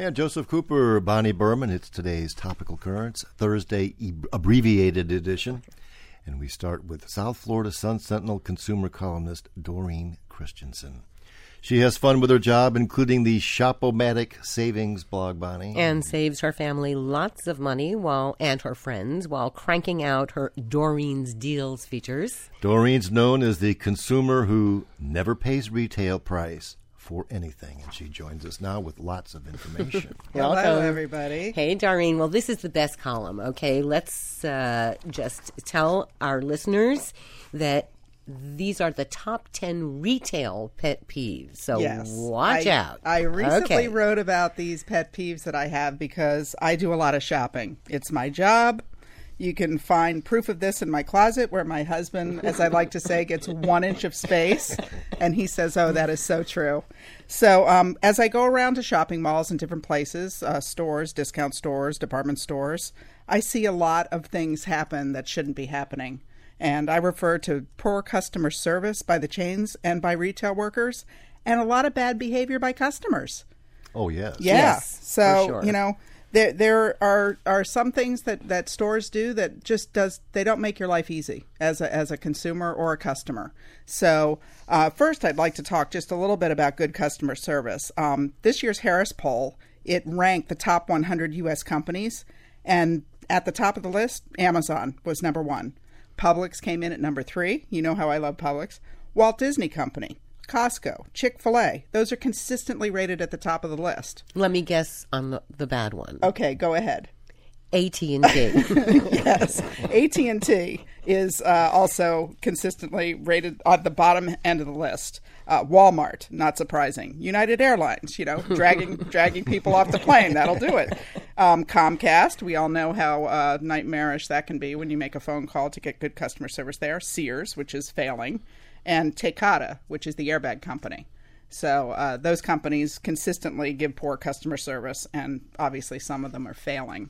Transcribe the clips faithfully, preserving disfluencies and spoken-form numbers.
And Joseph Cooper, Bonnie Berman. It's today's Topical Currents, Thursday e- abbreviated edition. And we start with South Florida Sun Sentinel consumer columnist Doreen Christensen. She has fun with her job, including the Shop-O-Matic Savings blog, Bonnie. And saves her family lots of money while and her friends while cranking out her Doreen's Deals features. Doreen's known as the consumer who never pays retail price for anything, and she joins us now with lots of information. Hello, Welcome. everybody. Hey, Doreen. Well, this is the best column, okay? Let's uh, just tell our listeners that these are the top ten retail pet peeves, so yes. watch I, out. I recently okay. wrote about these pet peeves that I have because I do a lot of shopping. It's my job. You can find proof of this in my closet where my husband, as I like to say, gets one inch of space. And he says, oh, that is so true. So um, as I go around to shopping malls and different places, uh, stores, discount stores, department stores, I see a lot of things happen that shouldn't be happening. And I refer to poor customer service by the chains and by retail workers and a lot of bad behavior by customers. Oh, yes. Yeah. Yes, so, for sure. you know, there there are, are some things that, that stores do that just does, they don't make your life easy as a, as a consumer or a customer. So uh, first, I'd like to talk just a little bit about good customer service. Um, this year's Harris poll, it ranked the top one hundred U S companies. And at the top of the list, Amazon was number one. Publix came in at number three. You know how I love Publix. T Disney Company, Costco, Chick-fil-A. Those are consistently rated at the top of the list. Let me guess on the, the bad one. Okay, go ahead. A T and T. Yes. A T and T is uh, also consistently rated on the bottom end of the list. Uh, Walmart, not surprising. United Airlines, you know, dragging dragging people off the plane. That'll do it. Um, Comcast, we all know how uh, nightmarish that can be when you make a phone call to get good customer service there. Sears, which is failing. And Takata, which is the airbag company. So uh, those companies consistently give poor customer service, and obviously some of them are failing.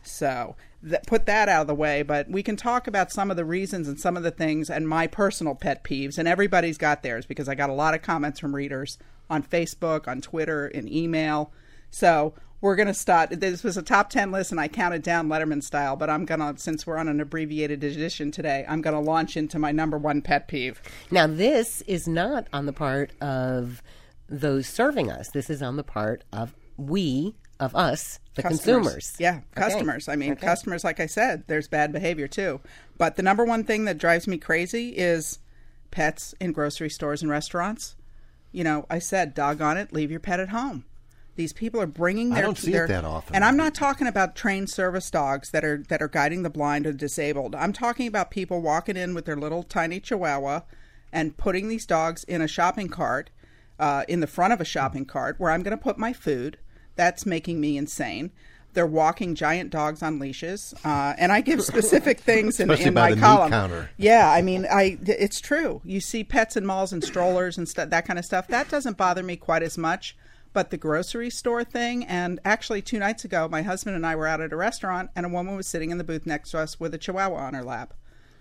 So th- put that out of the way, but we can talk about some of the reasons and some of the things and my personal pet peeves, and everybody's got theirs because I got a lot of comments from readers on Facebook, on Twitter, in email. So we're going to start. This was a top ten list, and I counted down Letterman style, but I'm going to, since we're on an abbreviated edition today, I'm going to launch into my number one pet peeve. Now, this is not on the part of those serving us. This is on the part of we, of us, the Customers. consumers. Yeah, Okay. customers. I mean, Okay. customers, like I said, there's bad behavior too. But the number one thing that drives me crazy is pets in grocery stores and restaurants. You know, I said, doggone it, leave your pet at home. These people are bringing their... I don't see their, it that often. And I'm not talking about trained service dogs that are that are guiding the blind or disabled. I'm talking about people walking in with their little tiny chihuahua and putting these dogs in a shopping cart, uh, in the front of a shopping cart where I'm going to put my food. That's making me insane. They're walking giant dogs on leashes, uh, and I give specific things in, in by my the meat column. counter. Yeah, I mean, I it's true. You see pets in malls and strollers and st- that kind of stuff. That doesn't bother me quite as much. But the grocery store thing, and actually two nights ago, my husband and I were out at a restaurant, and a woman was sitting in the booth next to us with a chihuahua on her lap.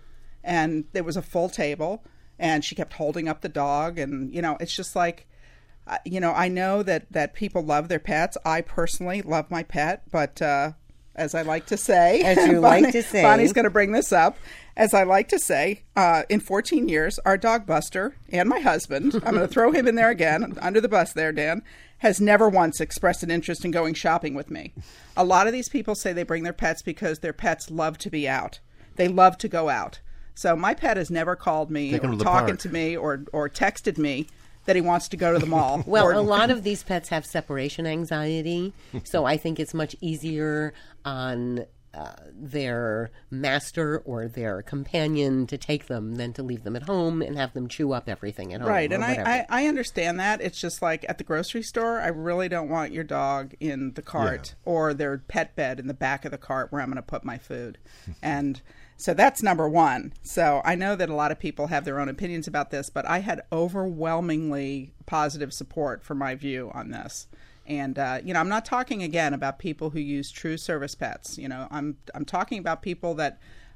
And there was a full table, and she kept holding up the dog, and, you know, it's just like... You know, I know that, that people love their pets. I personally love my pet, but uh, as I like to say, As you Bonnie, like to say. Bonnie's going to bring this up. As I like to say, uh, in fourteen years, our dog Buster and my husband, I'm going to throw him in there again, under the bus there, Dan, has never once expressed an interest in going shopping with me. A lot of these people say they bring their pets because their pets love to be out. They love to go out. So my pet has never called me Take him or to the talking park. to me or, or texted me that he wants to go to the mall. Well, Or- a lot of these pets have separation anxiety, so I think it's much easier on uh, their master or their companion to take them than to leave them at home and have them chew up everything at home. Right, or and I, whatever. I, I understand that. It's just like at the grocery store, I really don't want your dog in the cart Yeah. or their pet bed in the back of the cart where I'm going to put my food. And so that's number one. So I know that a lot of people have their own opinions about this, but I had overwhelmingly positive support for my view on this. And, uh, you know, I'm not talking, again, about people who use true service pets. You know, I'm I'm talking about people that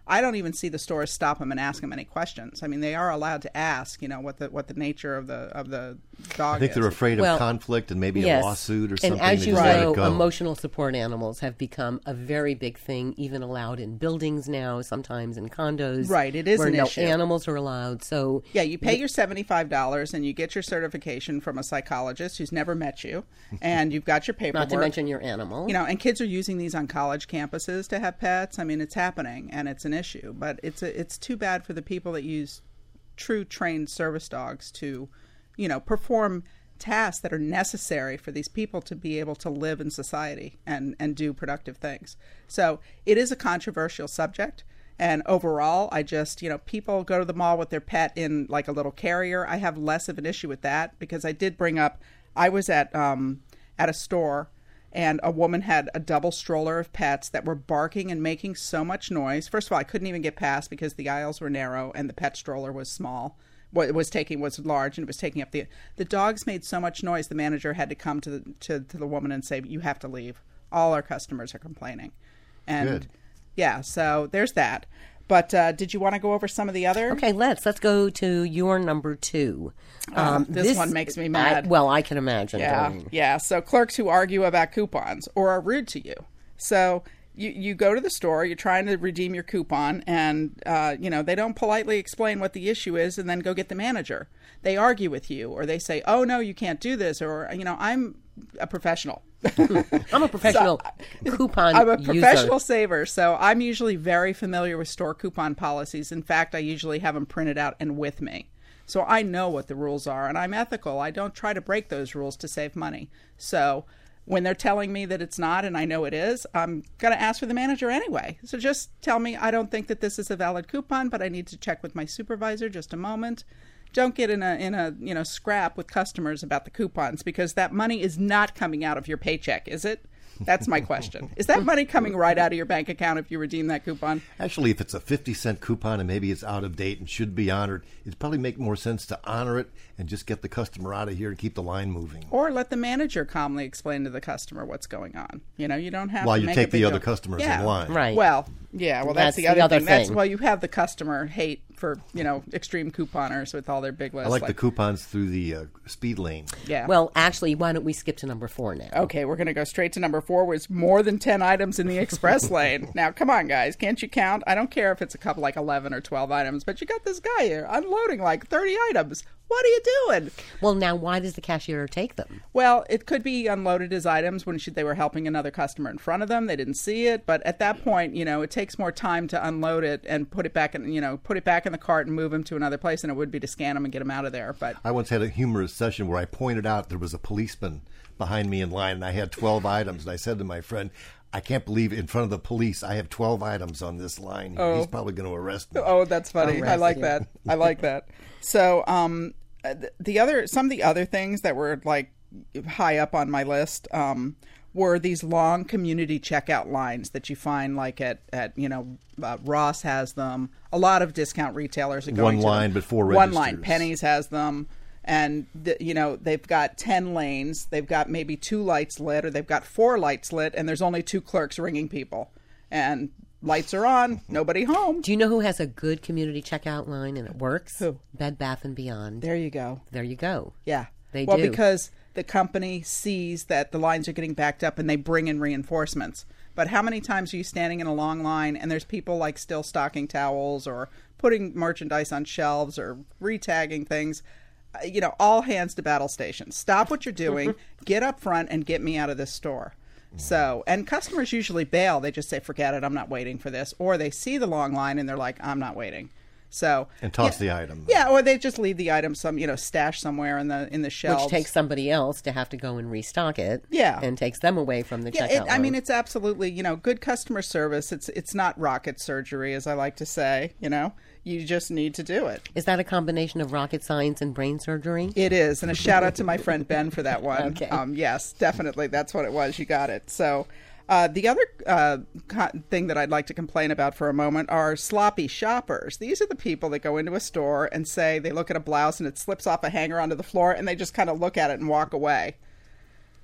I don't even see the stores stop them and ask them any questions. I mean, they are allowed to ask, you know, what the what the nature of the of the dog I think is. they're afraid Well, of conflict and maybe yes. a lawsuit or something. And as They you just let it know, go. emotional support animals have become a very big thing, even allowed in buildings now, sometimes in condos. Right, it is where an no issue. animals are allowed. So Yeah, you pay your seventy-five dollars and you get your certification from a psychologist who's never met you, and you've got your paperwork. not to mention your animal. You know, and kids are using these on college campuses to have pets. I mean, it's happening, and it's an issue. But it's a, it's too bad for the people that use true trained service dogs to, you know, perform tasks that are necessary for these people to be able to live in society and, and do productive things. So it is a controversial subject. And overall, I just, you know, people go to the mall with their pet in like a little carrier. I have less of an issue with that because I did bring up, I was at um, at a store and a woman had a double stroller of pets that were barking and making so much noise. First of all, I couldn't even get past because the aisles were narrow and the pet stroller was small. What it was taking was large and it was taking up the the dogs made so much noise. The manager had to come to the to, to the woman and say, "You have to leave. All our customers are complaining." And Good. yeah, so there's that. But uh, did you want to go over some of the other? Okay, let's let's go to your number two. Um, this, one makes me mad. I, well, I can imagine. Yeah, Doreen. yeah. So clerks who argue about coupons or are rude to you. So you, you go to the store, you're trying to redeem your coupon, and uh, you know they don't politely explain what the issue is, and then go get the manager. They argue with you, or they say, "Oh no, you can't do this," or you know, I'm a professional. I'm a professional coupon I'm a user. professional saver, so I'm usually very familiar with store coupon policies. In fact, I usually have them printed out and with me. So I know what the rules are, and I'm ethical. I don't try to break those rules to save money. So when they're telling me that it's not and I know it is, I'm going to ask for the manager anyway. So just tell me, I don't think that this is a valid coupon, but I need to check with my supervisor. Just a moment. Don't get in a in a you know scrap with customers about the coupons because that money is not coming out of your paycheck, is it? That's my question. Is that money coming right out of your bank account if you redeem that coupon? Actually, if it's a fifty cent coupon and maybe it's out of date and should be honored, it'd probably make more sense to honor it and just get the customer out of here and keep the line moving. Or let the manager calmly explain to the customer what's going on. You know, you don't have While to you make take a big the other deal. customers Yeah. in line. Right. Well, yeah, well, that's, That's the the other, other thing. That's, thing. well, you have the customer hate for, you know, extreme couponers with all their big lists. I like, the coupons through the uh, speed lane. Yeah. Well, actually, why don't we skip to number four now? Okay, we're going to go straight to number four, which is more than ten items in the express lane. Now, come on, guys. Can't you count? I don't care if it's a couple, like eleven or twelve items, but you got this guy here unloading like thirty items. What are you doing? Well, now why does the cashier take them? Well, it could be unloaded as items when she, they were helping another customer in front of them. They didn't see it, but at that point, you know, it takes more time to unload it and put it back in, you know, put it back in the cart and move them to another place than it would be to scan them and get them out of there. But I once had a humorous session where I pointed out there was a policeman behind me in line, and I had twelve items, and I said to my friend, I can't believe in front of the police I have twelve items on this line. Oh. He's probably going to arrest me. oh, that's funny. I Arrest like you. that. I like that. So, um, the other, some of the other things that were like high up on my list, um, were these long community checkout lines that you find like at, at you know, uh, Ross has them. A lot of discount retailers are going One to line them. before One line. registers. Penny's has them. And, th- you know, they've got ten lanes. They've got maybe two lights lit, or they've got four lights lit, and there's only two clerks ringing people. And lights are on, nobody home. Do you know who has a good community checkout line and it works? Who? Bed Bath and Beyond. There you go. There you go. Yeah. They well, do. because the company sees that the lines are getting backed up and they bring in reinforcements. But how many times are you standing in a long line and there's people like still stocking towels or putting merchandise on shelves or retagging things? Uh, You know, all hands to battle station. Stop what you're doing, get up front and get me out of this store. So, and customers usually bail. They just say, forget it, I'm not waiting for this. Or they see the long line and they're like, I'm not waiting. So And toss yeah, the item. Yeah, or they just leave the item some, you know, stash somewhere in the in the shelves. Which takes somebody else to have to go and restock it. Yeah. And takes them away from the Yeah, checkout it, I mean, line. it's absolutely, you know, good customer service. It's it's not rocket surgery, as I like to say. You know, you just need to do it. Is that a combination of rocket science and brain surgery? It is, and a shout out to my friend Ben for that one. Okay. Um, yes, definitely, that's what it was. You got it. So. Uh, the other uh, co- thing that I'd like to complain about for a moment are sloppy shoppers. These are the people that go into a store and say they look at a blouse and it slips off a hanger onto the floor and they just kind of look at it and walk away.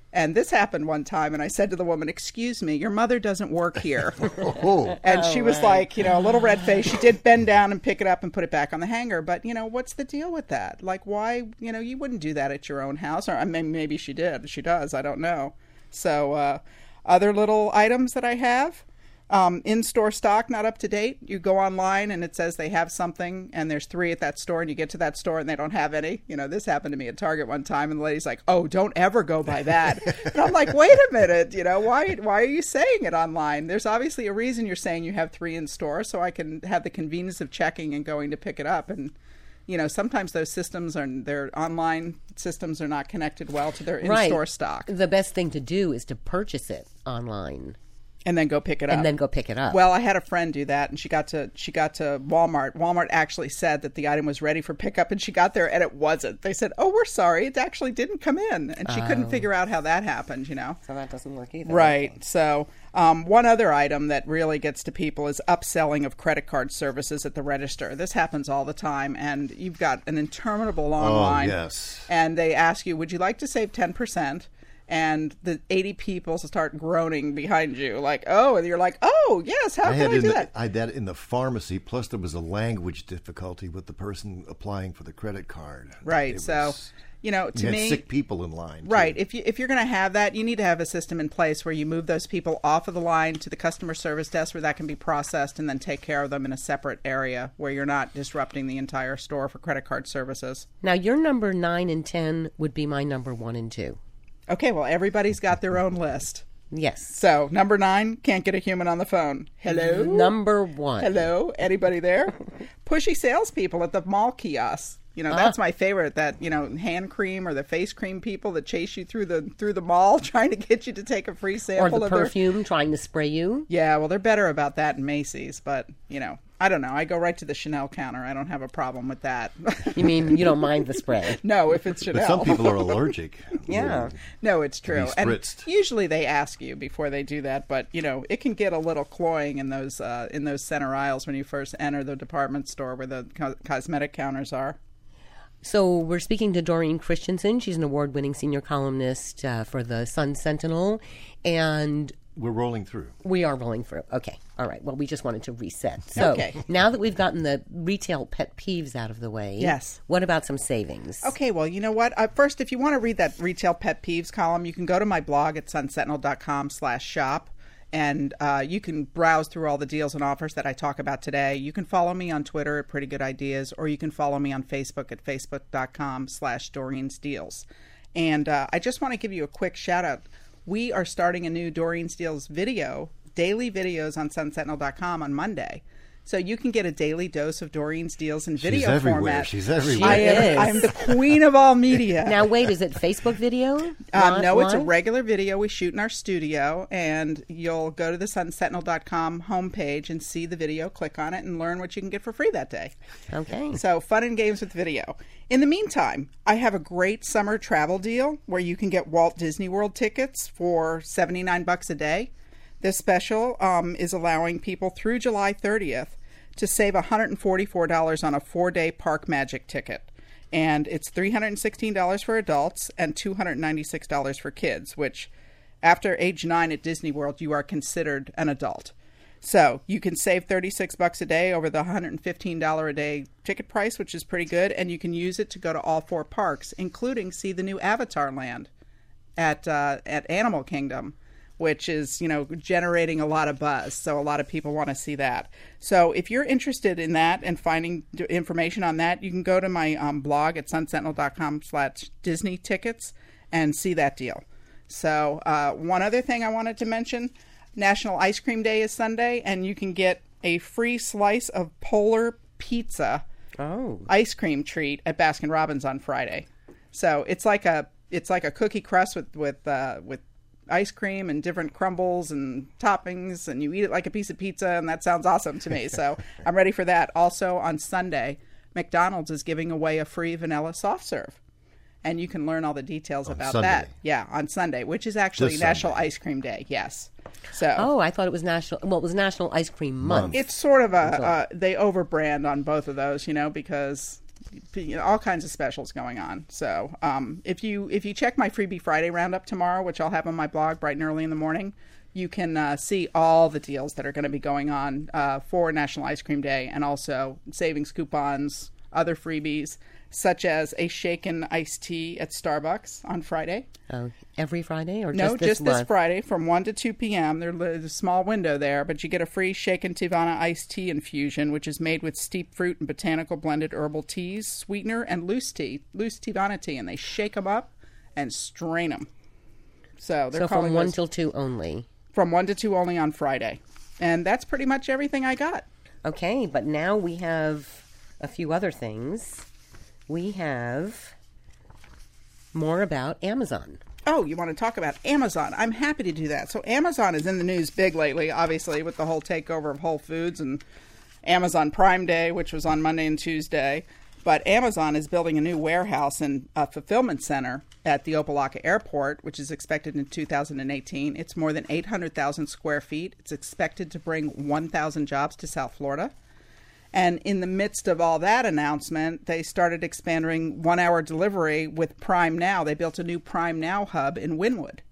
And this happened one time, and I said to the woman, "Excuse me, your mother doesn't work here." Oh. And she was right. like, you know, a little red face. She did bend down and pick it up and put it back on the hanger. But, you know, what's the deal with that? Like, why, you know, you wouldn't do that at your own house. Or I mean, maybe she did. She does. I don't know. So uh, other little items that I have. Um, in-store stock not up to date. You go online and it says they have something and there's three at that store, and you get to that store and they don't have any. You know, this happened to me at Target one time, and the lady's like, "Oh, don't ever go by that." And I'm like, "Wait a minute, you know, why why are you saying it online? There's obviously a reason you're saying you have three in store, so I can have the convenience of checking and going to pick it up." And you know, sometimes those systems are their online systems are not connected well to their in-store Right. stock, The best thing to do is to purchase it online and then go pick it up. and then go pick it up. Well, I had a friend do that, and she got to she got to Walmart. Walmart actually said that the item was ready for pickup, and she got there and it wasn't. They said, "Oh, we're sorry, it actually didn't come in," and she couldn't figure out how that happened. You know, so that doesn't work either. right? So, um, one other item that really gets to people is upselling of credit card services at the register. This happens all the time, and you've got an interminable long Oh, line. yes. And they ask you, "Would you like to save ten percent?" And the eighty people start groaning behind you, like, "Oh," and you're like, "Oh, yes, how I can had I in do the, that?" I had that in the pharmacy. Plus, there was a language difficulty with the person applying for the credit card. Right. It So, was- you know, you to had me, sick people in line. too. right. If you if you're going to have that, you need to have a system in place where you move those people off of the line to the customer service desk where that can be processed, and then take care of them in a separate area where you're not disrupting the entire store for credit card services. Now, your number nine and ten would be my number one and two. Okay. Well, everybody's got their own list. Yes. So number nine, can't get a human on the phone. Hello. Number one. Hello, anybody there? Pushy salespeople at the mall kiosks. You know, that's my favorite. That, you know, hand cream or the face cream people that chase you through the through the mall trying to get you to take a free Or sample the of their. perfume trying to spray you. Yeah, well, they're better about that in Macy's, but you know, I don't know. I go right to the Chanel counter. I don't have a problem with that. You mean you don't mind the spray? No, if it's Chanel. But some people are allergic. Yeah. No, it's true. be And spritzed. usually they ask you before they do that, but you know, it can get a little cloying in those uh, in those center aisles when you first enter the department store where the co- cosmetic counters are. So we're speaking to Doreen Christensen. She's an award-winning senior columnist uh, for the Sun Sentinel, and We're rolling through. we are rolling through. Okay. All right. Well, we just wanted to reset. So Okay. now that we've gotten the retail pet peeves out of the way, Yes. what about some savings? Okay, well, you know what? Uh, first, if you want to read that retail pet peeves column, you can go to my blog at sunsentinel.com slash shop, and uh, you can browse through all the deals and offers that I talk about today. You can follow me on Twitter at Pretty Good Ideas, or you can follow me on Facebook at facebook.com slash Doreen's Deals. And uh, I just want to give you a quick shout out. We are starting a new Doreen's Deals video, daily videos on sun sentinel dot com on Monday. So you can get a daily dose of Doreen's Deals in video She's everywhere. format. She's everywhere. I She am, is. I'm the queen of all media. Now, wait, is it Facebook video? Um, Li- no, it's a live? regular video we shoot in our studio, and you'll go to the sun sentinel dot com homepage and see the video, click on it, and learn what you can get for free that day. Okay. So fun and games with video. In the meantime, I have a great summer travel deal where you can get Walt Disney World tickets for seventy-nine bucks a day. This special um, is allowing people through July thirtieth to save one hundred forty-four dollars on a four-day Park Magic ticket. And it's three hundred sixteen dollars for adults and two hundred ninety-six dollars for kids, which after age nine at Disney World, you are considered an adult. So you can save thirty-six bucks a day over the one hundred fifteen dollars a day ticket price, which is pretty good. And you can use it to go to all four parks, including see the new Avatar land at uh, at Animal Kingdom, which is, you know, generating a lot of buzz. So a lot of people want to see that. So if you're interested in that and finding d- information on that, you can go to my um, blog at sunsentinel.com slash Disney tickets and see that deal. So uh, one other thing I wanted to mention, National Ice Cream Day is Sunday, and you can get a free slice of Polar Pizza Oh. ice cream treat at Baskin Robbins on Friday. So it's like a it's like a cookie crust with with uh, with ice cream and different crumbles and toppings, and you eat it like a piece of pizza, and that sounds awesome to me. So I'm ready for that. Also on Sunday, McDonald's is giving away a free vanilla soft serve. And you can learn all the details On about Sunday. that. Yeah, on Sunday, which is actually This National Sunday. Ice Cream Day. Yes. So Oh, I thought it was National. Well, it was National Ice Cream Month. it's sort of a uh, they overbrand on both of those, you know, because you know, all kinds of specials going on. So um, if you if you check my Freebie Friday roundup tomorrow, which I'll have on my blog bright and early in the morning, you can uh, see all the deals that are going to be going on uh, for National Ice Cream Day, and also savings coupons, other freebies, such as a shaken iced tea at Starbucks on Friday. Oh, every Friday or no, just this just this month? Friday from one to two p.m. There's a small window there, but you get a free shaken Tivana iced tea infusion, which is made with steeped fruit and botanical blended herbal teas, sweetener, and loose tea, loose Tivana tea, and they shake them up and strain them. So they're So calling from one those- till two only. from one to two only on Friday. And that's pretty much everything I got. Okay, but now we have a few other things. We have more about Amazon. Oh, you want to talk about Amazon? I'm happy to do that. So Amazon is in the news big lately, obviously, with the whole takeover of Whole Foods and Amazon Prime Day, which was on Monday and Tuesday. But Amazon is building a new warehouse and a fulfillment center at the Opa-locka Airport, which is expected in two thousand eighteen. It's more than eight hundred thousand square feet. It's expected to bring one thousand jobs to South Florida. And in the midst of all that announcement, they started expanding one-hour delivery with Prime Now. They built a new Prime Now hub in Wynwood.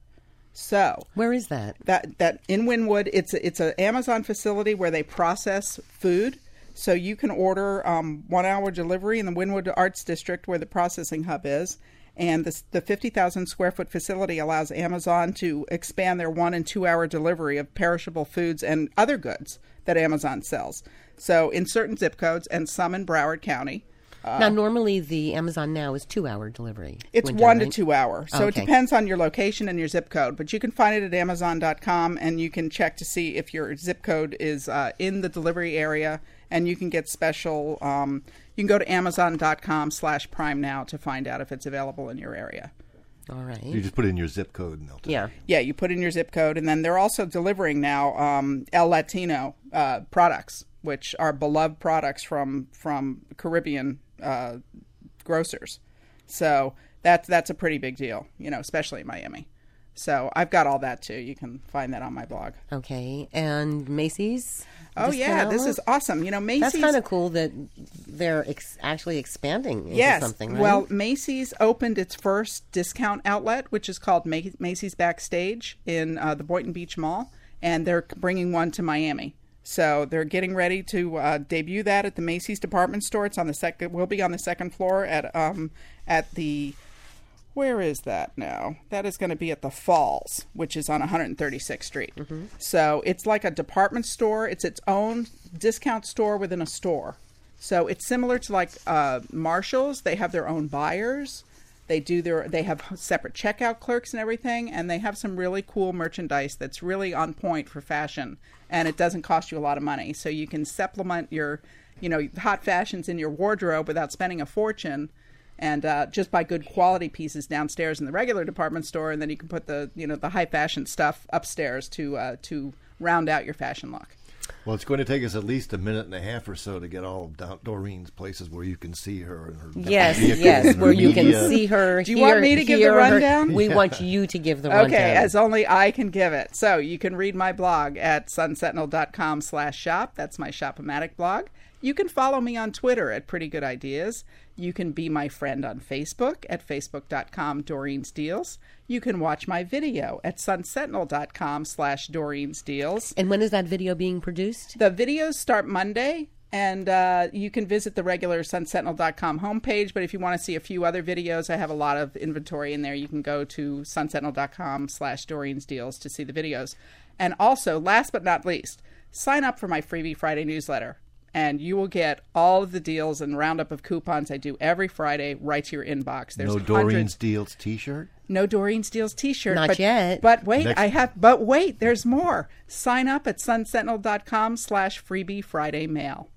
So Where is that? that that in Wynwood, it's a, it's an Amazon facility where they process food. So you can order um, one-hour delivery in the Wynwood Arts District, where the processing hub is. And the, the fifty thousand square foot facility allows Amazon to expand their one and two hour delivery of perishable foods and other goods that Amazon sells. So in certain zip codes and some in Broward County. Uh, now, normally the Amazon Now is two-hour delivery. It's window, one right? to two hour. So Okay. it depends on your location and your zip code. But you can find it at amazon dot com, and you can check to see if your zip code is uh, in the delivery area, and you can get special. Um, you can go to amazon dot com slash prime now to find out if it's available in your area. All right. You just put in your zip code and they'll tell you. Yeah. Yeah, you put in your zip code, and then they're also delivering now um, El Latino uh, products, which are beloved products from from Caribbean uh, grocers. So that's that's a pretty big deal, you know, especially in Miami. So I've got all that too. You can find that on my blog. Okay. And Macy's? Oh yeah, discount this outlet? is awesome. You know, Macy's. That's kind of cool that they're ex- actually expanding into Yes. something, right? Well, Macy's opened its first discount outlet, which is called Ma- Macy's Backstage in uh, the Boynton Beach Mall, and they're bringing one to Miami. So they're getting ready to uh, debut that at the Macy's department store. It's on the second. Will be on the second floor at um at the. Where is that now? That is going to be at the Falls, which is on one hundred thirty-sixth Street. Mm-hmm. So it's like a department store. It's its own discount store within a store. So it's similar to like uh, Marshall's. They have their own buyers. They do their. They have separate checkout clerks and everything, and they have some really cool merchandise that's really on point for fashion, and it doesn't cost you a lot of money. So you can supplement your, you know, hot fashions in your wardrobe without spending a fortune. And uh, just buy good quality pieces downstairs in the regular department store, and then you can put the you know the high fashion stuff upstairs to uh, to round out your fashion look. Well, it's going to take us at least a minute and a half or so to get all of Dor- Doreen's places where you can see her and her Yes, vehicles yes, and her where you can media. see her. Do you hear, want me to give the hear her. rundown? We want you to give the rundown. Okay, as only I can give it. So you can read my blog at sunsentinel dot com slash shop. That's my Shop-O-Matic blog. You can follow me on Twitter at Pretty Good Ideas. You can be my friend on Facebook at facebook dot com Doreen's Deals. You can watch my video at sunsentinel dot com slash Doreen's Deals. And when is that video being produced? The videos start Monday, and uh, you can visit the regular sun sentinel dot com homepage. But if you want to see a few other videos, I have a lot of inventory in there. You can go to sun sentinel dot com slash Doreen's Deals to see the videos. And also, last but not least, sign up for my Freebie Friday newsletter, and you will get all of the deals and roundup of coupons I do every Friday right to your inbox. There's No Doreen's hundreds. Deals T-shirt. No Doreen's Deals T-shirt. Not but, yet. But wait, Next- I have. But wait, there's more. Sign up at sun sentinel dot com slash Freebie Friday Mail.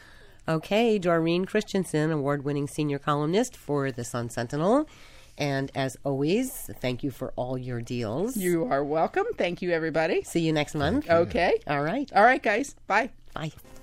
Okay, Doreen Christensen, award-winning senior columnist for the Sun Sentinel. And as always, thank you for all your deals. You are welcome. Thank you, everybody. See you next month. Okay. All right. All right, guys. Bye. Bye.